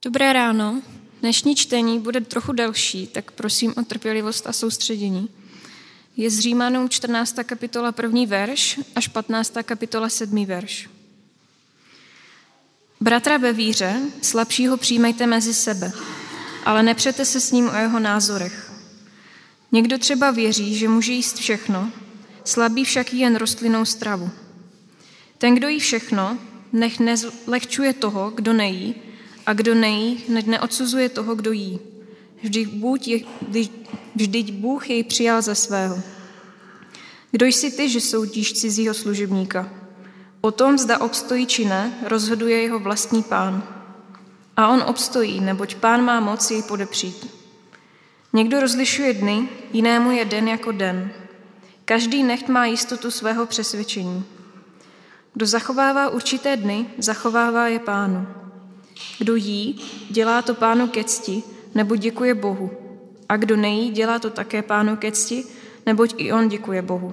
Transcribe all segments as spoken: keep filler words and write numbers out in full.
Dobré ráno. Dnešní čtení bude trochu delší, tak prosím o trpělivost a soustředění. Je z Římanům čtrnáctá kapitola první verš až patnáctá kapitola sedmý verš. Bratra ve víře, slabšího přijmejte mezi sebe, ale nepřete se s ním o jeho názorech. Někdo třeba věří, že může jíst všechno, slabý však jí jen rostlinnou stravu. Ten, kdo jí všechno, nech nezlehčuje toho, kdo nejí, a kdo nejí, nech neodsuzuje toho, kdo jí. Vždyť Bůh, je, vždyť Bůh jej přijal za svého. Kdo jsi ty, že soudíš cizího služebníka? O tom, zda obstojí či ne, rozhoduje jeho vlastní pán. A on obstojí, neboť pán má moc jej podepřít. Někdo rozlišuje dny, jinému je den jako den. Každý nechť má jistotu svého přesvědčení. Kdo zachovává určité dny, zachovává je pánu. Kdo jí, dělá to pánu ke cti, neboť děkuje Bohu. A kdo nejí, dělá to také pánu ke cti, neboť i on děkuje Bohu.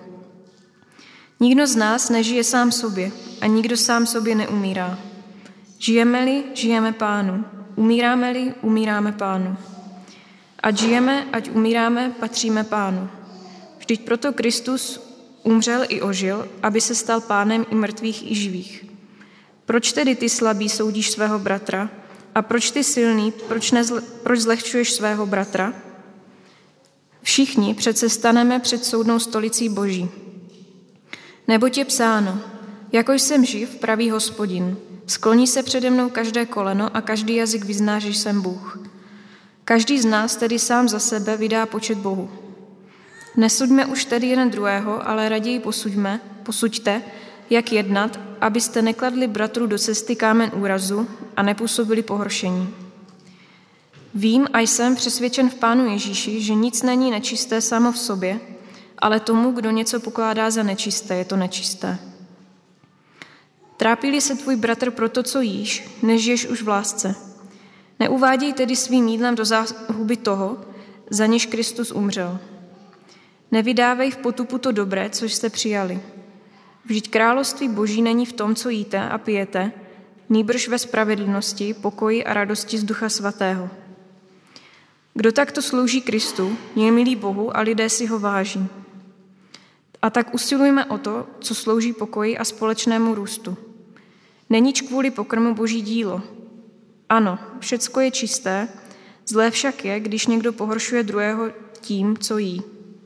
Nikdo z nás nežije sám sobě a nikdo sám sobě neumírá. Žijeme-li, žijeme pánu. Umíráme-li, umíráme pánu. Ať žijeme, ať umíráme, patříme pánu. Vždyť proto Kristus umřel i ožil, aby se stal pánem i mrtvých, i živých. Proč tedy ty slabý soudíš svého bratra? A proč ty silný, proč, nezle, proč zlehčuješ svého bratra? Všichni přece staneme před soudnou stolicí Boží. Neboť je psáno, jako jsem živ, pravý Hospodin, skloní se přede mnou každé koleno a každý jazyk vyzná, že jsem Bůh. Každý z nás tedy sám za sebe vydá počet Bohu. Nesuďme už tedy jeden druhého, ale raději posuďme, posuďte, jak jednat, abyste nekladli bratru do cesty kámen úrazu a nepůsobili pohoršení. Vím a jsem přesvědčen v Pánu Ježíši, že nic není nečisté samo v sobě, ale tomu, kdo něco pokládá za nečisté, je to nečisté. Trápí-li se tvůj bratr pro to, co jíš, nežiješ už v lásce. Neuváděj tedy svým jídlem do záhuby toho, za něž Kristus umřel. Nevydávej v potupu to dobré, což jste přijali. Vždyť království Boží není v tom, co jíte a pijete, nýbrž ve spravedlnosti, pokoji a radosti z Ducha Svatého. Kdo takto slouží Kristu, je milý Bohu a lidé si ho váží. A tak usilujme o to, co slouží pokoji a společnému růstu. Neníč kvůli pokrmu Boží dílo. Ano, všecko je čisté, zlé však je, když někdo pohoršuje druhého tím, co jí.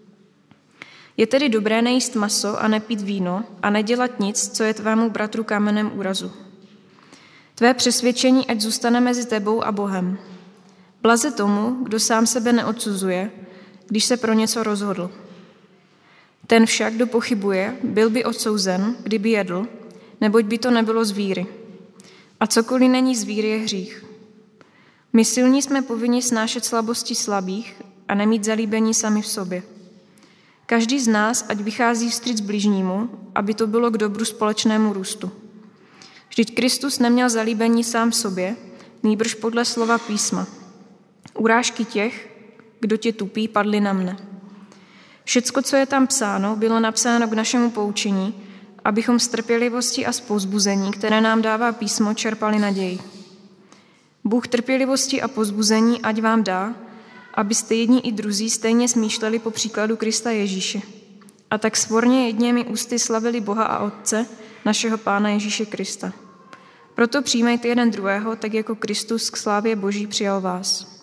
Je tedy dobré nejíst maso a nepít víno a nedělat nic, co je tvému bratru kamenem úrazu. Tvé přesvědčení ať zůstane mezi tebou a Bohem. Blaze tomu, kdo sám sebe neodsuzuje, když se pro něco rozhodl. Ten však, kdo pochybuje, byl by odsouzen, kdyby jedl, neboť by to nebylo z víry. A cokoliv není z víry, je hřích. My silní jsme povinni snášet slabosti slabých a nemít zalíbení sami v sobě. Každý z nás, ať vychází vstříc bližnímu, aby to bylo k dobru společnému růstu. Vždyť Kristus neměl zalíbení sám v sobě, nýbrž podle slova písma. Urážky těch, kdo tě tupí, padly na mne. Všecko, co je tam psáno, bylo napsáno k našemu poučení, abychom z trpělivosti a z povzbuzení, které nám dává písmo, čerpali naději. Bůh trpělivosti a povzbuzení ať vám dá, abyste jedni i druzí stejně smýšleli po příkladu Krista Ježíše. A tak svorně jedněmi ústy slavili Boha a Otce, našeho Pána Ježíše Krista. Proto přijmejte jeden druhého, tak jako Kristus k slávě Boží přijal vás.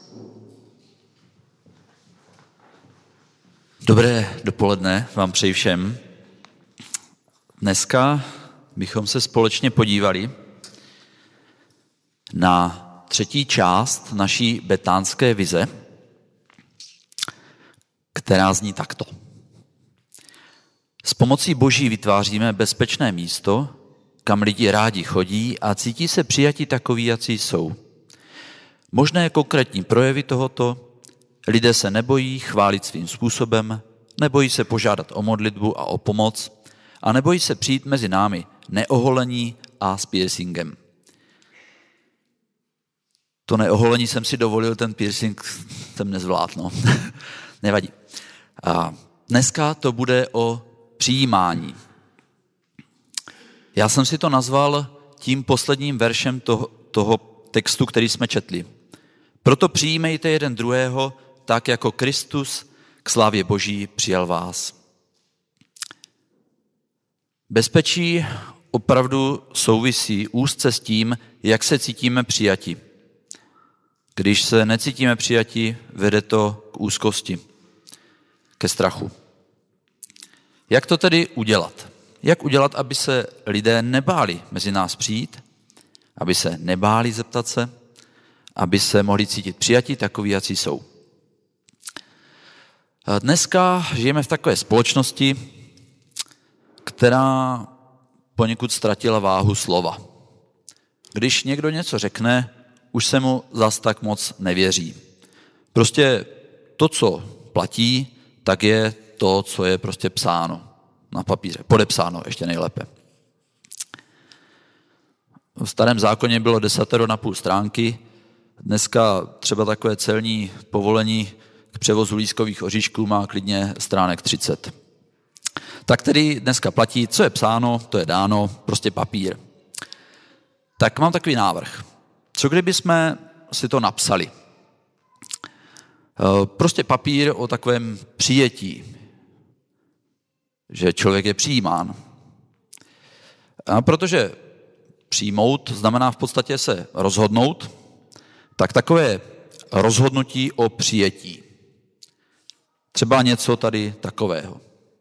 Dobré dopoledne vám přeji všem. Dneska bychom se společně podívali na třetí část naší betánské vize, která zní takto. S pomocí Boží vytváříme bezpečné místo, kam lidi rádi chodí a cítí se přijati takoví, jací jsou. Možné konkrétní projevy tohoto: lidé se nebojí chválit svým způsobem, nebojí se požádat o modlitbu a o pomoc a nebojí se přijít mezi námi neoholení a s piercingem. To neoholení jsem si dovolil, ten piercing jsem nezvládl, no. Nevadí. A dneska to bude o přijímání. Já jsem si to nazval tím posledním veršem toho, toho textu, který jsme četli. Proto přijímejte jeden druhého, tak jako Kristus k slávě Boží přijal vás. Bezpečí opravdu souvisí úzce s tím, jak se cítíme přijati. Když se necítíme přijati, vede to k úzkosti, ke strachu. Jak to tedy udělat? Jak udělat, aby se lidé nebáli mezi nás přijít, aby se nebáli zeptat se, aby se mohli cítit přijati takoví, jací jsou? Dneska žijeme v takové společnosti, která poněkud ztratila váhu slova. Když někdo něco řekne, už se mu zas tak moc nevěří. Prostě to, co platí, tak je to, co je prostě psáno na papíře. Podepsáno ještě nejlépe. V starém zákoně bylo desatero na půl stránky, dneska třeba takové celní povolení k převozu lískových oříšků má klidně stránek třicet. Tak tedy dneska platí, co je psáno, to je dáno, prostě papír. Tak mám takový návrh. Co kdyby jsme si to napsali? Prostě papír o takovém přijetí, že člověk je přijímán. A protože přijmout znamená v podstatě se rozhodnout, tak takové rozhodnutí o přijetí. Třeba něco tady takového.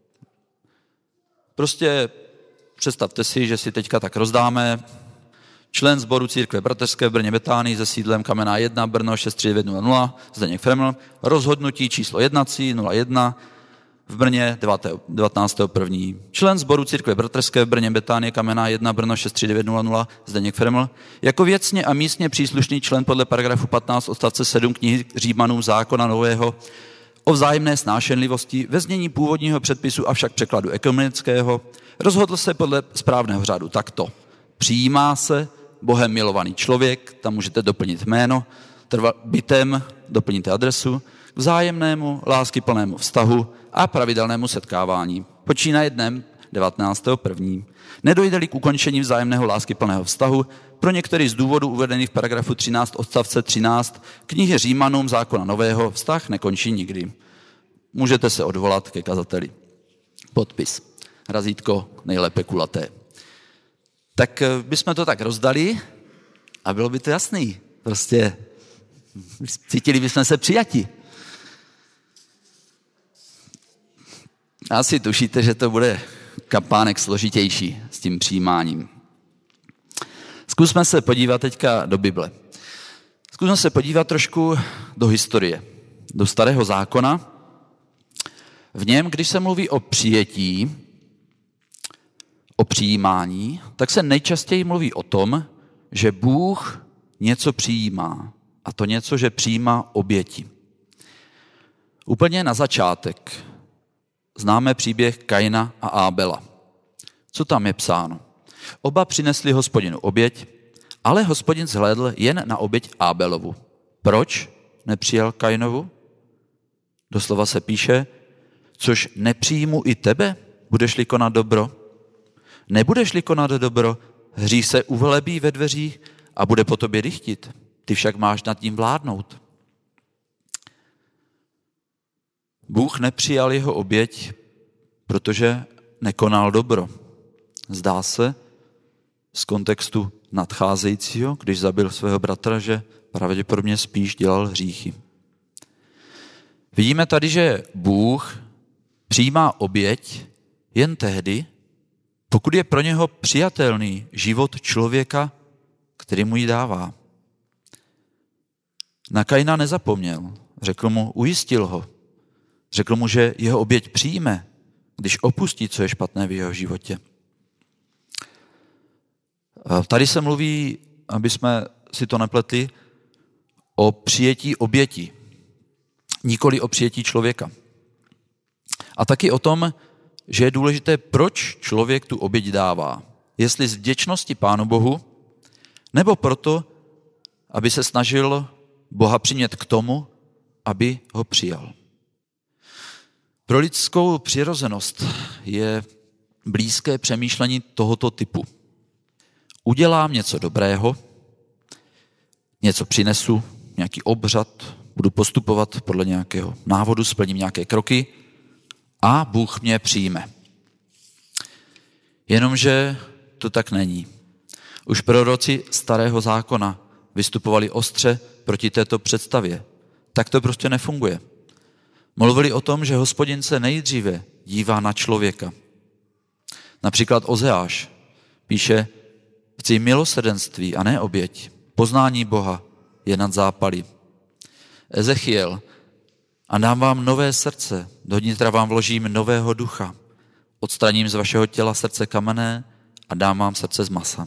Prostě představte si, že si teďka tak rozdáme člen sboru Církve bratrské v Brně Betánii se sídlem Kamenná jedna, Brno šest tři devět nula nula, Zdeněk Freml, rozhodnutí číslo jednací nula jedna v Brně devatenáctého prvního Člen sboru Církve bratrské v Brně Betánii Kamenná jedna, Brno šest tři devět nula nula, Zdeněk Freml, jako věcně a místně příslušný člen podle paragrafu patnáct odstavce sedm knihy Římanům zákona nového o vzájemné snášenlivosti ve znění původního předpisu, avšak překladu ekumenického, rozhodl se podle správného řádu takto. Přijímá se Bohem milovaný člověk, tam můžete doplnit jméno, trva, bytem, doplníte adresu, k vzájemnému láskyplnému vztahu a pravidelnému setkávání. Počínaje dnem devatenáctého prvního Nedojde-li k ukončení vzájemného láskyplného vztahu, pro některý z důvodů uvedených v paragrafu třináct odstavce třináct knihy Římanům zákona nového vztah nekončí nikdy. Můžete se odvolat ke kazateli. Podpis. Razítko nejlépe kulaté. Tak bychom to tak rozdali a bylo by to jasný. Prostě cítili bychom se přijati. Asi tušíte, že to bude kapánek složitější s tím přijímáním. Zkusme se podívat teďka do Bible. Zkusme se podívat trošku do historie, do Starého zákona. V něm, když se mluví o přijetí, o přijímání, tak se nejčastěji mluví o tom, že Bůh něco přijímá. A to něco, že přijímá oběti. Úplně na začátek známe příběh Kaina a Ábela. Co tam je psáno? Oba přinesli Hospodinu oběť, ale Hospodin zhlédl jen na oběť Ábelovu. Proč nepřijal Kainovu? Doslova se píše, což nepřijmu i tebe, budeš-li konat dobro. Nebudeš-li konat dobro, hřích se uvelebí ve dveřích a bude po tobě dychtit. Ty však máš nad ním vládnout. Bůh nepřijal jeho oběť, protože nekonal dobro. Zdá se z kontextu nadcházejícího, když zabil svého bratra, že pravděpodobně spíš dělal hříchy. Vidíme tady, že Bůh přijímá oběť jen tehdy, pokud je pro něho přijatelný život člověka, který mu ji dává. Na Kaina nezapomněl, řekl mu, ujistil ho. Řekl mu, že jeho oběť přijme, když opustí, co je špatné v jeho životě. Tady se mluví, aby jsme si to nepletli, o přijetí oběti, nikoli o přijetí člověka. A taky o tom, že je důležité, proč člověk tu oběť dává. Jestli z vděčnosti Pánu Bohu, nebo proto, aby se snažil Boha přimět k tomu, aby ho přijal. Pro lidskou přirozenost je blízké přemýšlení tohoto typu. Udělám něco dobrého, něco přinesu, nějaký obřad, budu postupovat podle nějakého návodu, splním nějaké kroky a Bůh mě přijme. Jenomže to tak není. Už proroci starého zákona vystupovali ostře proti této představě. Tak to prostě nefunguje. Mluvili o tom, že Hospodin se nejdříve dívá na člověka. Například Ozeáš píše, chci milosrdenství a ne oběť. Poznání Boha je nad zápaly. Ezechiel, a dám vám nové srdce, do nitra vám vložím nového ducha. Odstraním z vašeho těla srdce kamenné a dám vám srdce z masa.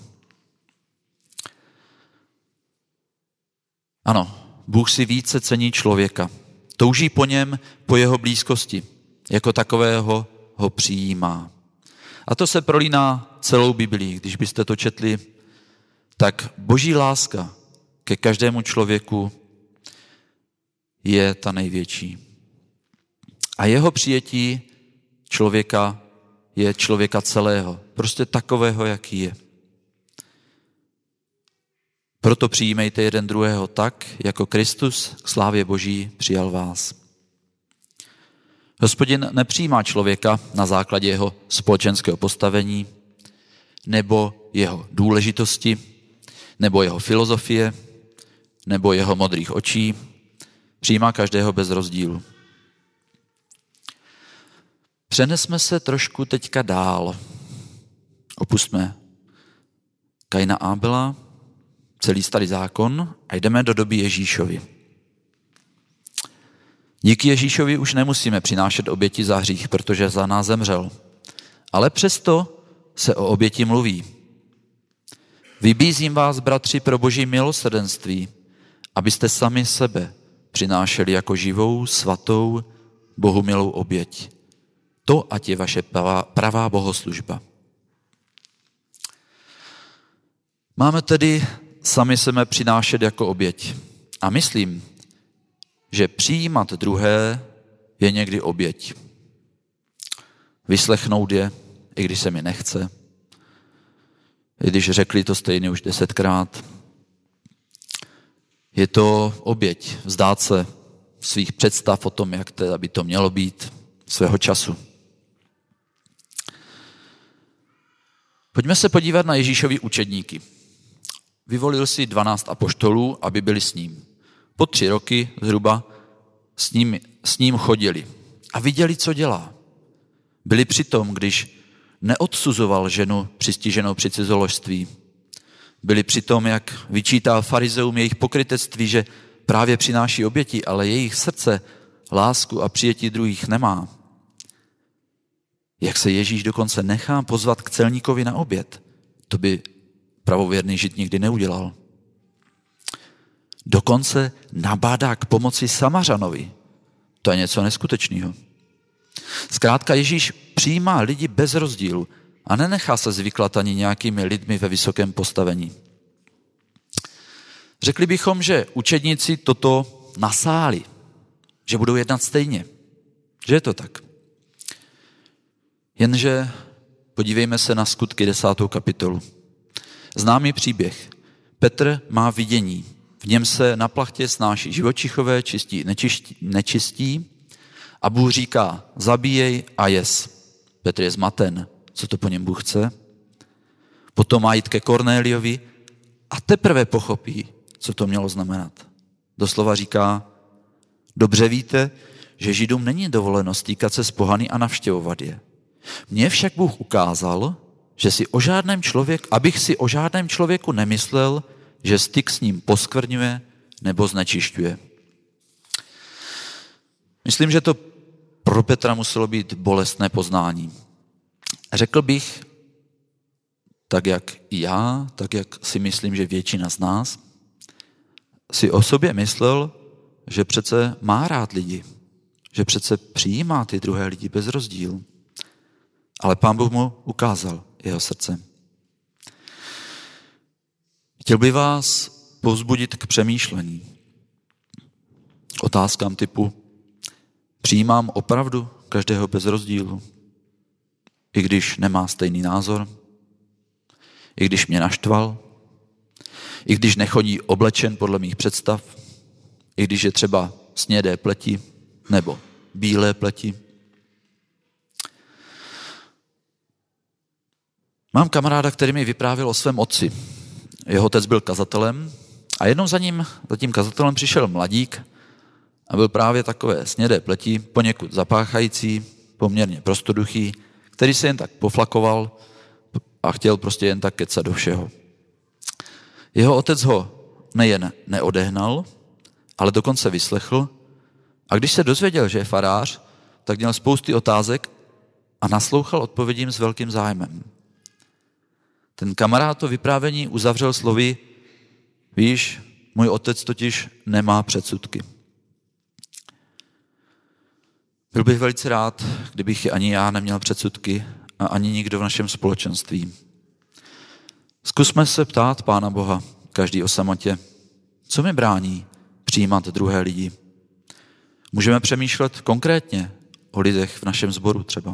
Ano, Bůh si více cení člověka. Touží po něm, po jeho blízkosti. Jako takového ho přijímá. A to se prolíná celou Biblii. Když byste to četli, tak boží láska ke každému člověku je ta největší. A jeho přijetí člověka je člověka celého. Prostě takového, jaký je. Proto přijímejte jeden druhého tak, jako Kristus k slávě Boží přijal vás. Hospodin nepřijímá člověka na základě jeho společenského postavení, nebo jeho důležitosti, nebo jeho filozofie, nebo jeho modrých očí. Přijímá každého bez rozdílu. Přenesme se trošku teďka dál. Opustme Kaina a Abela, celý starý zákon a jdeme do doby Ježíšovi. Díky Ježíšovi už nemusíme přinášet oběti za hřích, protože za nás zemřel. Ale přesto se o oběti mluví. Vybízím vás, bratři, pro Boží milosrdenství, abyste sami sebe přinášeli jako živou, svatou, Bohu milou oběť. To ať je vaše pravá, pravá bohoslužba. Máme tedy sami sebe přinášet jako oběť. A myslím, že přijímat druhé je někdy oběť. Vyslechnout je, i když se mi nechce. I když řekli to stejně už desetkrát. Je to oběť, vzdát se svých představ o tom, jak teda by to mělo být, svého času. Pojďme se podívat na Ježíšovi učedníky. Vyvolil si dvanáct apoštolů, aby byli s ním. Po tři roky zhruba s ním, s ním chodili a viděli, co dělá. Byli přitom, když neodsuzoval ženu přistiženou při cizoložství. Byli přitom, jak vyčítal farizeům jejich pokrytectví, že právě přináší oběti, ale jejich srdce lásku a přijetí druhých nemá. Jak se Ježíš dokonce nechá pozvat k celníkovi na oběd, to by pravověrný Žid nikdy neudělal. Dokonce nabádá k pomoci Samařanovi. To je něco neskutečného. Zkrátka Ježíš přijímá lidi bez rozdílu a nenechá se zvyklat ani nějakými lidmi ve vysokém postavení. Řekli bychom, že učedníci toto nasáli, že budou jednat stejně. Že je to tak. Jenže podívejme se na Skutky desátou kapitolu. Známý příběh. Petr má vidění. V něm se na plachtě snáší živočichové, čistí nečistí, nečistí a Bůh říká, zabíjej a jes. Petr je zmaten. Co to po něm Bůh chce? Potom má jít ke Kornéliovi a teprve pochopí, co to mělo znamenat. Doslova říká, dobře víte, že Židům není dovoleno stýkat se s pohany a navštěvovat je. Mně však Bůh ukázal, že si o žádném člověk, abych si o žádném člověku nemyslel, že styk s ním poskvrňuje nebo znečišťuje. Myslím, že to pro Petra muselo být bolestné poznání. Řekl bych, tak jak i já, tak jak si myslím, že většina z nás, si o sobě myslel, že přece má rád lidi, že přece přijímá ty druhé lidi bez rozdílu. Ale Pán Bůh mu ukázal jeho srdce. Chtěl bych vás povzbudit k přemýšlení. Otázkám typu, přijímám opravdu každého bez rozdílu, i když nemá stejný názor, i když mě naštval, I když nechodí oblečen podle mých představ, i když je třeba snědé pleti nebo bílé pleti. Mám kamaráda, který mi vyprávěl o svém otci. Jeho otec byl kazatelem a jednou za ním, za tím kazatelem přišel mladík a byl právě takové snědé pleti, poněkud zapáchající, poměrně prostoduchý, který se jen tak poflakoval a chtěl prostě jen tak kecat do všeho. Jeho otec ho nejen neodehnal, ale dokonce vyslechl a když se dozvěděl, že je farář, tak měl spousty otázek a naslouchal odpovědím s velkým zájmem. Ten kamarád to vyprávění uzavřel slovy: víš, můj otec totiž nemá předsudky. Byl bych velice rád, kdybych ani já neměl předsudky a ani nikdo v našem společenství. Zkusme se ptát Pána Boha, každý o samotě, co mi brání přijímat druhé lidi. Můžeme přemýšlet konkrétně o lidech v našem sboru třeba.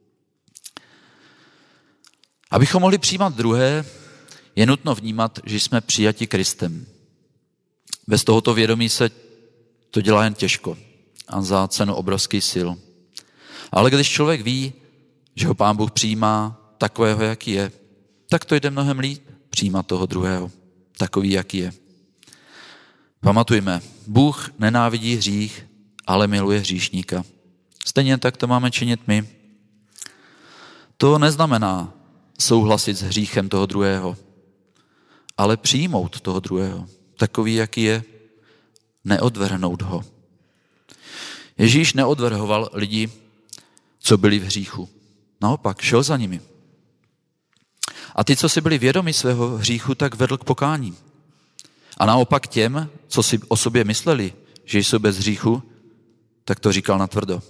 Abychom mohli přijímat druhé, je nutno vnímat, že jsme přijati Kristem. Bez tohoto vědomí se to dělá jen těžko a za cenu obrovských sil. Ale když člověk ví, že ho Pán Bůh přijímá takového, jaký je, tak to jde mnohem líp přijímat toho druhého, takový, jaký je. Pamatujme, Bůh nenávidí hřích, ale miluje hříšníka. Stejně tak to máme činit my. To neznamená souhlasit s hříchem toho druhého, ale přijmout toho druhého, takový, jaký je, neodvrhnout ho. Ježíš neodvrhoval lidi, co byli v hříchu. Naopak, šel za nimi. A ty, co si byli vědomi svého hříchu, tak vedl k pokání. A naopak těm, co si o sobě mysleli, že jsou bez hříchu, tak to říkal natvrdo.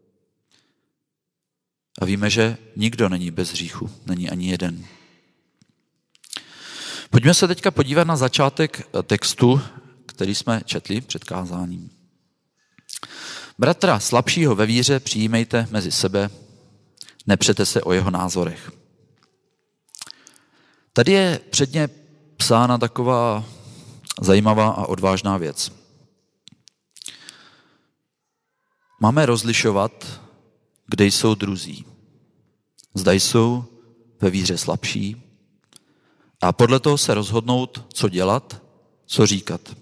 A víme, že nikdo není bez hříchu, není ani jeden. Pojďme se teďka podívat na začátek textu, který jsme četli před kázáním. Bratra slabšího ve víře přijímejte mezi sebe, nepřete se o jeho názorech. Tady je předně psána taková zajímavá a odvážná věc. Máme rozlišovat, kde jsou druzí. Zda jsou ve víře slabší a podle toho se rozhodnout, co dělat, co říkat.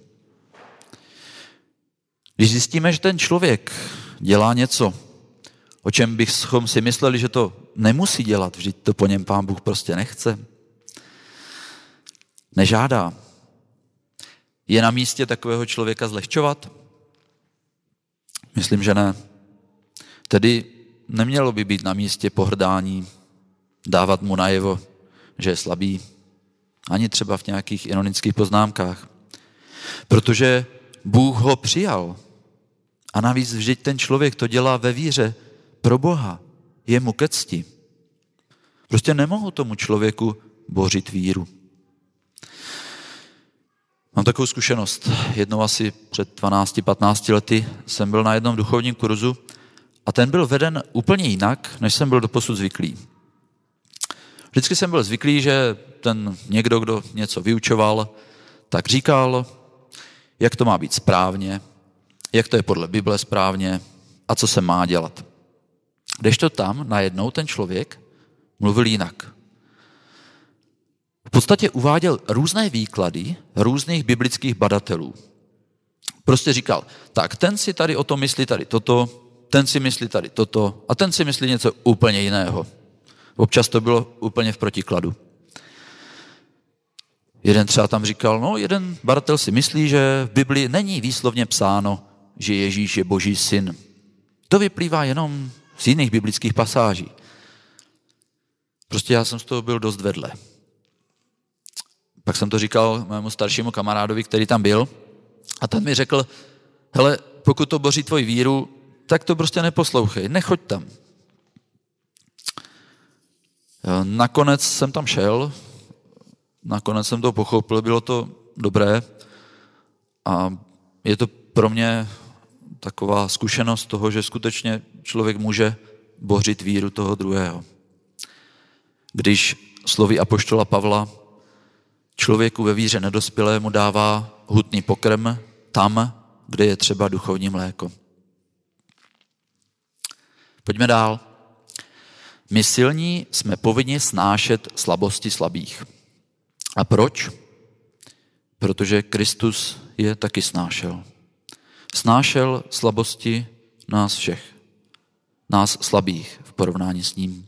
Když zjistíme, že ten člověk dělá něco, o čem bychom si mysleli, že to nemusí dělat, vždyť to po něm Pán Bůh prostě nechce, nežádá, je na místě takového člověka zlehčovat? Myslím, že ne. Tedy nemělo by být na místě pohrdání, dávat mu najevo, že je slabý, ani třeba v nějakých ironických poznámkách. Protože Bůh ho přijal. A navíc vždyť ten člověk to dělá ve víře pro Boha, jemu ke cti. Prostě nemohu tomu člověku bořit víru. Mám takovou zkušenost. Jednou asi před dvanácti patnácti lety jsem byl na jednom duchovním kurzu a ten byl veden úplně jinak, než jsem byl doposud zvyklý. Vždycky jsem byl zvyklý, že ten někdo, kdo něco vyučoval, tak říkal, jak to má být správně, jak to je podle Bible správně a co se má dělat. Kdežto tam najednou ten člověk mluvil jinak. V podstatě uváděl různé výklady různých biblických badatelů. Prostě říkal, tak ten si tady o tom myslí tady toto, ten si myslí tady toto a ten si myslí něco úplně jiného. Občas to bylo úplně v protikladu. Jeden třeba tam říkal, no jeden badatel si myslí, že v Biblii není výslovně psáno, že Ježíš je Boží syn. To vyplývá jenom z jiných biblických pasáží. Prostě já jsem z toho byl dost vedle. Pak jsem to říkal mému staršímu kamarádovi, který tam byl, a ten mi řekl, hele, pokud to boří tvoji víru, tak to prostě neposlouchej, nechoď tam. Nakonec jsem tam šel, nakonec jsem to pochopil, bylo to dobré a je to pro mě taková zkušenost toho, že skutečně člověk může bořit víru toho druhého. Když slovy apoštola Pavla Člověku ve víře nedospělému dává hutný pokrm tam, kde je třeba duchovní mléko. Pojďme dál. My silní jsme povinni snášet slabosti slabých. A proč? Protože Kristus je taky snášel. Snášel slabosti nás všech. Nás slabých v porovnání s ním.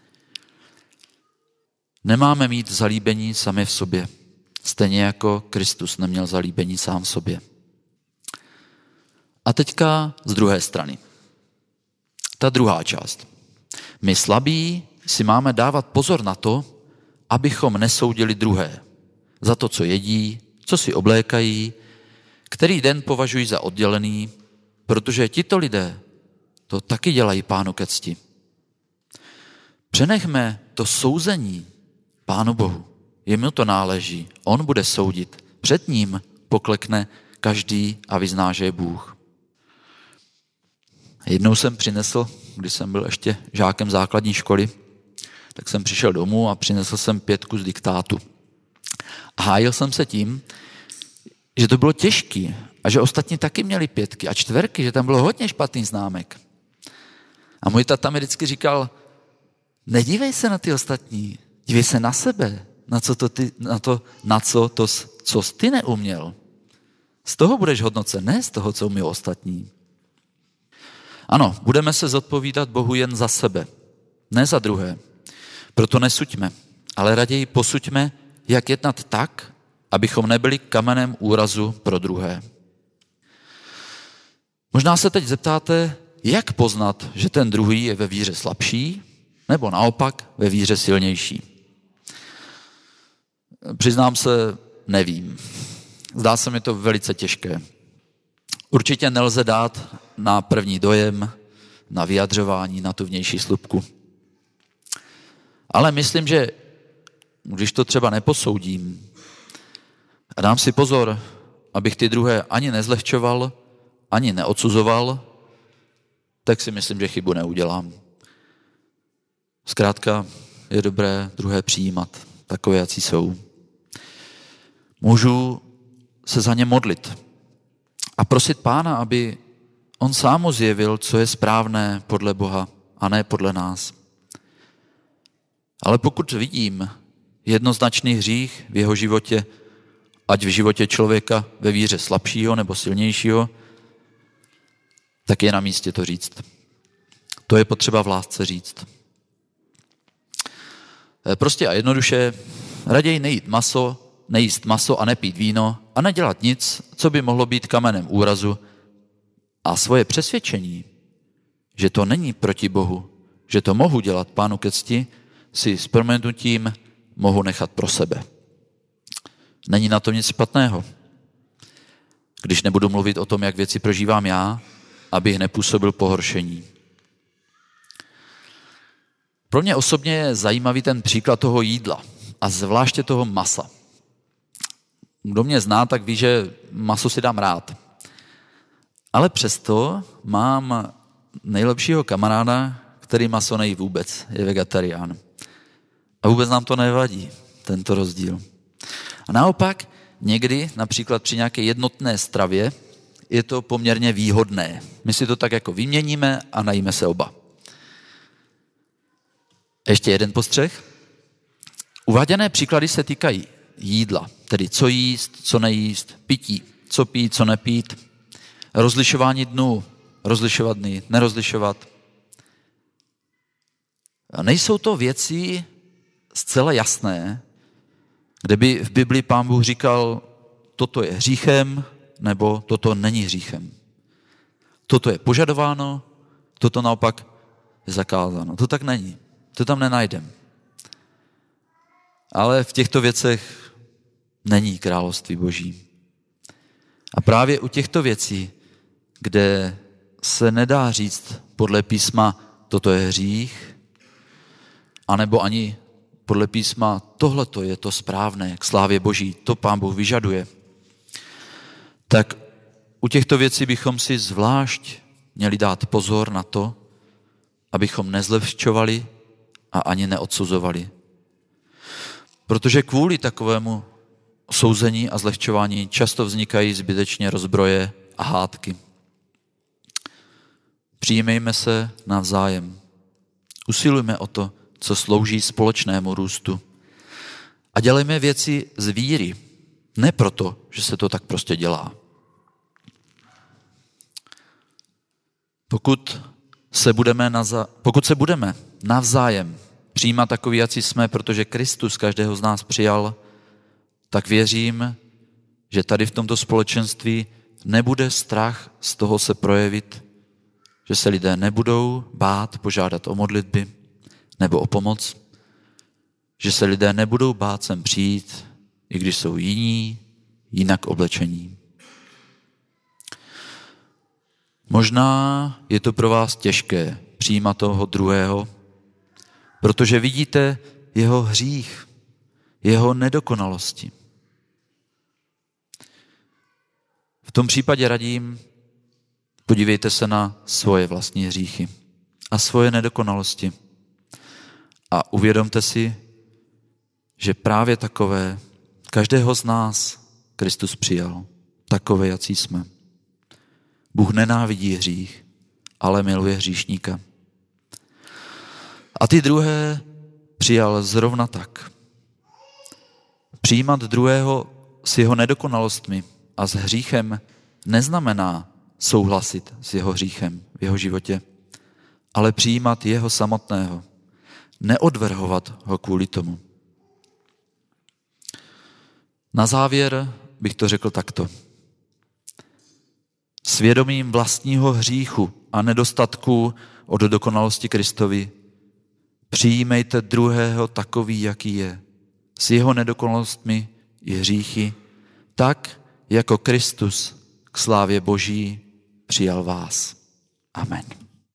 Nemáme mít zalíbení sami v sobě. Stejně jako Kristus neměl zalíbení sám v sobě. A teďka z druhé strany. Ta druhá část. My slabí si máme dávat pozor na to, abychom nesoudili druhé za to, co jedí, co si oblékají, který den považují za oddělený, protože tito lidé to taky dělají Pánu ke cti. Přenechme to souzení Pánu Bohu. Jemu to náleží. On bude soudit. Před ním poklekne každý a vyzná, že je Bůh. Jednou jsem přinesl, když jsem byl ještě žákem základní školy, tak jsem přišel domů a přinesl jsem pětku z diktátu. A hájil jsem se tím, že to bylo těžký a že ostatní taky měli pětky a čtverky, že tam bylo hodně špatný známek. A můj tata mi vždycky říkal, nedívej se na ty ostatní, dívej se na sebe, na, co to ty, na to, na co to, co jsi ty neuměl. Z toho budeš hodnocen, ne z toho, co umí ostatní. Ano, budeme se zodpovídat Bohu jen za sebe, ne za druhé. Proto nesuďme, ale raději posuďme, jak jednat tak, abychom nebyli kamenem úrazu pro druhé. Možná se teď zeptáte, jak poznat, že ten druhý je ve víře slabší, nebo naopak ve víře silnější. Přiznám se, nevím. Zdá se mi to velice těžké. Určitě nelze dát na první dojem, na vyjadřování, na tu vnější slupku. Ale myslím, že když to třeba neposoudím a dám si pozor, abych ty druhé ani nezlehčoval, ani neodsuzoval, tak si myslím, že chybu neudělám. Zkrátka je dobré druhé přijímat, takové, jací jsou. Můžu se za ně modlit a prosit Pána, aby on sám mu zjevil, co je správné podle Boha a ne podle nás. Ale pokud vidím jednoznačný hřích v jeho životě, ať v životě člověka ve víře slabšího nebo silnějšího, tak je na místě to říct. To je potřeba v lásce říct. Prostě a jednoduše raději nejít maso, nejíst maso a nepít víno a nedělat nic, co by mohlo být kamenem úrazu a svoje přesvědčení, že to není proti Bohu, že to mohu dělat Pánu ke cti, si s proměnutím mohu nechat pro sebe. Není na tom nic špatného. Když nebudu mluvit o tom, jak věci prožívám já, abych nepůsobil pohoršení. Pro mě osobně je zajímavý ten příklad toho jídla a zvláště toho masa. Kdo mě zná, tak ví, že maso si dám rád. Ale přesto mám nejlepšího kamaráda, který maso nejí vůbec, je vegetarián. A vůbec nám to nevadí, tento rozdíl. A naopak někdy, například při nějaké jednotné stravě, je to poměrně výhodné. My si to tak jako vyměníme a najíme se oba. Ještě jeden postřeh. Uváděné příklady se týkají jídla, tedy co jíst, co nejíst, pití, co pít, co nepít, rozlišování dnů, rozlišovat dny, nerozlišovat. A nejsou to věci zcela jasné, kde by v Biblii Pán Bůh říkal, toto je hříchem, nebo toto není hříchem. Toto je požadováno, toto naopak je zakázáno. To tak není. To tam nenajdem. Ale v těchto věcech není království Boží. A právě u těchto věcí, kde se nedá říct podle písma, toto je hřích, anebo ani podle písma, tohleto je to správné, k slávě Boží, to Pán Bůh vyžaduje, tak u těchto věcí bychom si zvlášť měli dát pozor na to, abychom nezlehčovali a ani neodsuzovali. Protože kvůli takovému souzení a zlehčování často vznikají zbytečně rozbroje a hádky. Přijímejme se navzájem. Usilujme o to, co slouží společnému růstu. A dělejme věci z víry, ne proto, že se to tak prostě dělá. Pokud se budeme, navza- pokud se budeme navzájem přijímat takový, jací jsme, protože Kristus každého z nás přijal, tak věřím, že tady v tomto společenství nebude strach z toho se projevit, že se lidé nebudou bát požádat o modlitby nebo o pomoc, že se lidé nebudou bát sem přijít, i když jsou jiní, jinak oblečení. Možná je to pro vás těžké přijímat toho druhého, protože vidíte jeho hřích, jeho nedokonalosti. V tom případě radím, podívejte se na svoje vlastní hříchy a svoje nedokonalosti a uvědomte si, že právě takové každého z nás Kristus přijal, takové, jací jsme. Bůh nenávidí hřích, ale miluje hříšníka. A ty druhé přijal zrovna tak. Přijímat druhého s jeho nedokonalostmi a s hříchem neznamená souhlasit s jeho hříchem v jeho životě, ale přijímat jeho samotného, neodvrhovat ho kvůli tomu. Na závěr bych to řekl takto. Svědomím vlastního hříchu a nedostatku od dokonalosti Kristovi přijímejte druhého takový, jaký je, s jeho nedokonalostmi i hříchy, tak, jako Kristus k slávě Boží přijal vás. Amen.